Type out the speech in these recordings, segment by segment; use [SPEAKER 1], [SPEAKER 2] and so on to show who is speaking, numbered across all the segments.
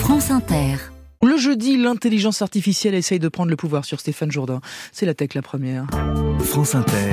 [SPEAKER 1] France Inter.
[SPEAKER 2] Le jeudi, l'intelligence artificielle essaye de prendre le pouvoir sur Stéphane Jourdain. C'est la tech la première.
[SPEAKER 3] France Inter.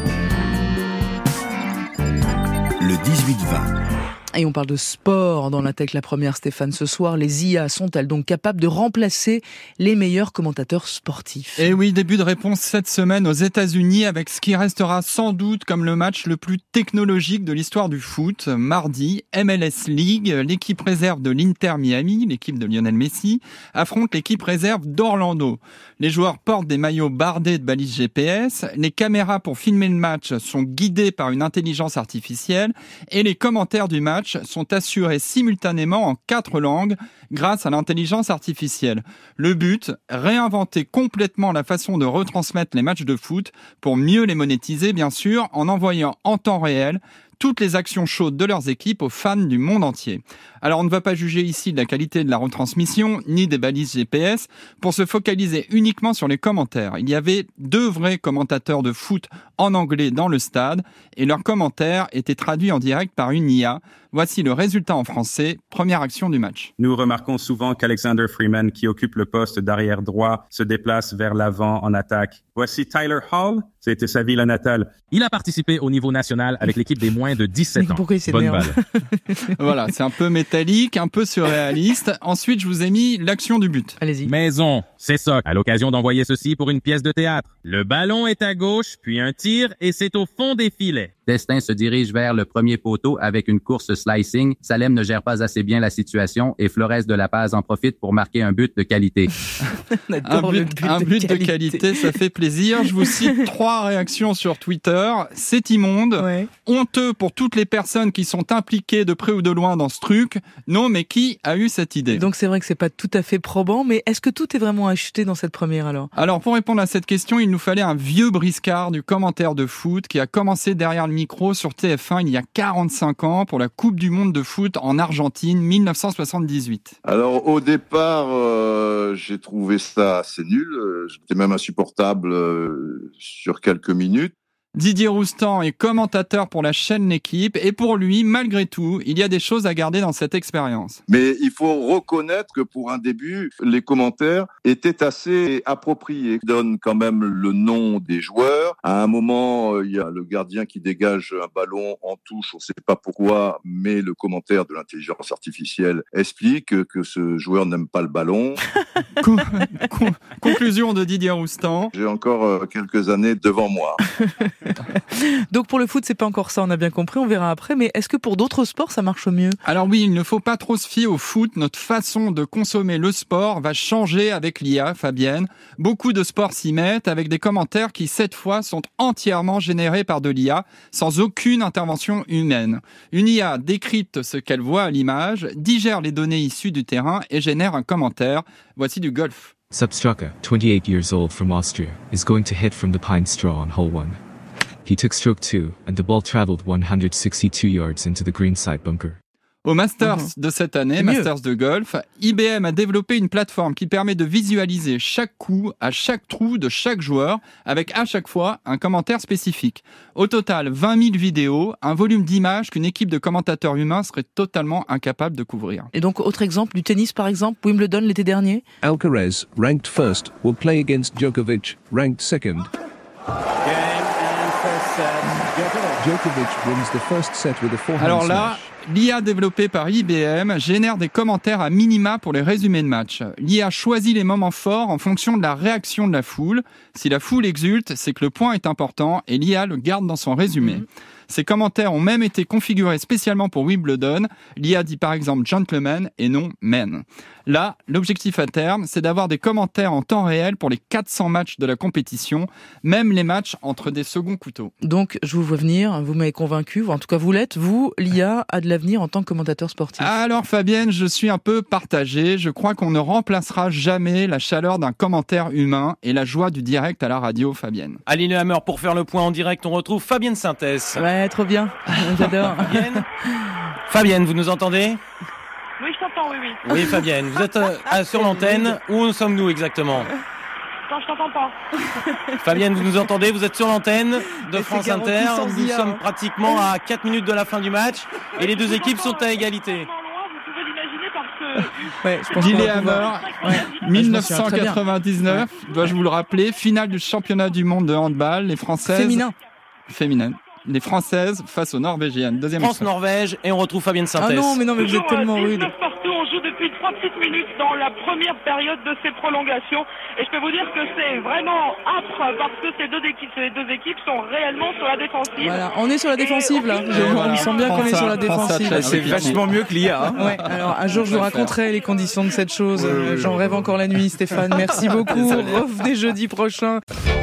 [SPEAKER 3] Le 18-20.
[SPEAKER 2] Et on parle de sport dans la tech la première, Stéphane. Ce soir, les IA sont-elles donc capables de remplacer les meilleurs commentateurs sportifs ?
[SPEAKER 4] Et oui, début de réponse cette semaine aux États-Unis avec ce qui restera sans doute comme le match le plus technologique de l'histoire du foot. Mardi, MLS League, l'équipe réserve de l'Inter Miami, l'équipe de Lionel Messi, affronte l'équipe réserve d'Orlando. Les joueurs portent des maillots bardés de balises GPS, les caméras pour filmer le match sont guidées par une intelligence artificielle et les commentaires du match sont assurés simultanément en 4 langues grâce à l'intelligence artificielle. Le but, réinventer complètement la façon de retransmettre les matchs de foot pour mieux les monétiser, bien sûr, en envoyant en temps réel toutes les actions chaudes de leurs équipes aux fans du monde entier. Alors on ne va pas juger ici de la qualité de la retransmission, ni des balises GPS, pour se focaliser uniquement sur les commentaires. Il y avait 2 vrais commentateurs de foot en anglais dans le stade, et leurs commentaires étaient traduits en direct par une IA. Voici le résultat en français, première action du match.
[SPEAKER 5] Nous remarquons souvent qu'Alexander Freeman, qui occupe le poste d'arrière droit, se déplace vers l'avant en attaque. Voici Tyler Hall, c'était sa ville natale.
[SPEAKER 6] Il a participé au niveau national avec l'équipe des moins de 17 ans.
[SPEAKER 2] Pourquoi il s'énerve ?
[SPEAKER 6] Bonne balle.
[SPEAKER 4] Voilà, c'est un peu métallique, un peu surréaliste. Ensuite, je vous ai mis l'action du but.
[SPEAKER 2] Allez-y.
[SPEAKER 6] Maison, c'est ça. À l'occasion d'envoyer ceci pour une pièce de théâtre. Le ballon est à gauche, puis un tir, et c'est au fond des filets.
[SPEAKER 7] Destin se dirige vers le premier poteau avec une course slicing. Salem ne gère pas assez bien la situation et Flores de La Paz en profite pour marquer un but de qualité.
[SPEAKER 4] Un but de qualité, ça fait plaisir. Je vous cite 3 réactions sur Twitter. C'est immonde.
[SPEAKER 2] Ouais.
[SPEAKER 4] Honteux pour toutes les personnes qui sont impliquées de près ou de loin dans ce truc. Non, mais qui a eu cette idée ?
[SPEAKER 2] Donc c'est vrai que c'est pas tout à fait probant, mais est-ce que tout est vraiment acheté dans cette première alors ?
[SPEAKER 4] Alors pour répondre à cette question, il nous fallait un vieux briscard du commentaire de foot qui a commencé derrière le micro sur TF1 il y a 45 ans pour la Coupe du Monde de foot en Argentine 1978.
[SPEAKER 8] Alors au départ, j'ai trouvé ça assez nul. C'était même insupportable sur quelques minutes.
[SPEAKER 4] Didier Roustan est commentateur pour la chaîne L'Équipe et pour lui, malgré tout, il y a des choses à garder dans cette expérience.
[SPEAKER 8] Mais il faut reconnaître que pour un début, les commentaires étaient assez appropriés. Ils donnent quand même le nom des joueurs. À un moment, il y a le gardien qui dégage un ballon en touche, on ne sait pas pourquoi, mais le commentaire de l'intelligence artificielle explique que ce joueur n'aime pas le ballon.
[SPEAKER 4] Conclusion de Didier Roustan.
[SPEAKER 8] J'ai encore quelques années devant moi.
[SPEAKER 2] Donc pour le foot, c'est pas encore ça, on a bien compris, on verra après. Mais est-ce que pour d'autres sports, ça marche mieux ?
[SPEAKER 4] Alors oui, il ne faut pas trop se fier au foot. Notre façon de consommer le sport va changer avec l'IA, Fabienne. Beaucoup de sports s'y mettent avec des commentaires qui, cette fois, sont entièrement générés par de l'IA, sans aucune intervention humaine. Une IA décrypte ce qu'elle voit à l'image, digère les données issues du terrain et génère un commentaire. Voici du golf.
[SPEAKER 9] Substrucker, 28 years old from Austria, is going to hit from the pine straw on hole 1. He took stroke 2, and the ball traveled 162 yards into the greenside bunker.
[SPEAKER 4] Au Masters de cette année, Masters de golf, IBM a développé une plateforme qui permet de visualiser chaque coup à chaque trou de chaque joueur, avec à chaque fois un commentaire spécifique. Au total, 20 000 vidéos, un volume d'images qu'une équipe de commentateurs humains serait totalement incapable de couvrir.
[SPEAKER 2] Et donc, autre exemple, du tennis par exemple, Wimbledon l'été dernier ?
[SPEAKER 10] Alcaraz, ranked first, will play against Djokovic, ranked second. Djokovic wins the first set with a forehand
[SPEAKER 4] Alors là, l'IA développée par IBM génère des commentaires à minima pour les résumés de match. L'IA choisit les moments forts en fonction de la réaction de la foule. Si la foule exulte, c'est que le point est important et l'IA le garde dans son résumé. Ces commentaires ont même été configurés spécialement pour Wimbledon. L'IA dit par exemple gentleman et non men. Là, l'objectif à terme, c'est d'avoir des commentaires en temps réel pour les 400 matchs de la compétition, même les matchs entre des seconds couteaux.
[SPEAKER 2] Donc, je vous vois venir, vous m'avez convaincu, en tout cas vous l'êtes, vous, l'IA a de l'avenir en tant que commentateur sportif.
[SPEAKER 4] Alors Fabienne, je suis un peu partagé. Je crois qu'on ne remplacera jamais la chaleur d'un commentaire humain et la joie du direct à la radio, Fabienne.
[SPEAKER 11] À Lillehammer, pour faire le point en direct, on retrouve Fabienne Synthèse.
[SPEAKER 2] Ouais, trop bien, j'adore.
[SPEAKER 11] Fabienne, vous nous entendez ?
[SPEAKER 12] Oui, je t'entends, oui.
[SPEAKER 11] Oui, Fabienne, vous êtes sur l'antenne. Où sommes-nous exactement ?
[SPEAKER 12] Non, je t'entends pas.
[SPEAKER 11] Fabienne, vous nous entendez ? Vous êtes sur l'antenne de France Inter. Nous
[SPEAKER 12] IA,
[SPEAKER 11] sommes pratiquement à 4 minutes de la fin du match et les deux équipes sont à égalité.
[SPEAKER 12] Vous pouvez l'imaginer parce que
[SPEAKER 2] Ouais, je pense qu'on va
[SPEAKER 4] Lillehammer,
[SPEAKER 2] pouvoir- Ouais.
[SPEAKER 4] 1999, dois-je vous le rappeler, finale du championnat du monde de handball, les Françaises... Féminin. Les Françaises face aux Norvégiennes. Deuxième
[SPEAKER 11] France-Norvège, et on retrouve Fabienne Sintès.
[SPEAKER 2] Ah non, mais vous êtes tellement rude.
[SPEAKER 12] 19 partout, on joue depuis 3 petites minutes dans la première période de ces prolongations. Et je peux vous dire que c'est vraiment âpre parce que ces deux équipes sont réellement sur la défensive.
[SPEAKER 2] Voilà, on est sur la défensive là. On sent bien qu'on est sur la défensive.
[SPEAKER 1] C'est vachement mieux que l'IA.
[SPEAKER 2] Ouais, alors un jour je vous raconterai les conditions de cette chose. J'en rêve encore la nuit, Stéphane. Merci beaucoup. Revenez jeudi prochain.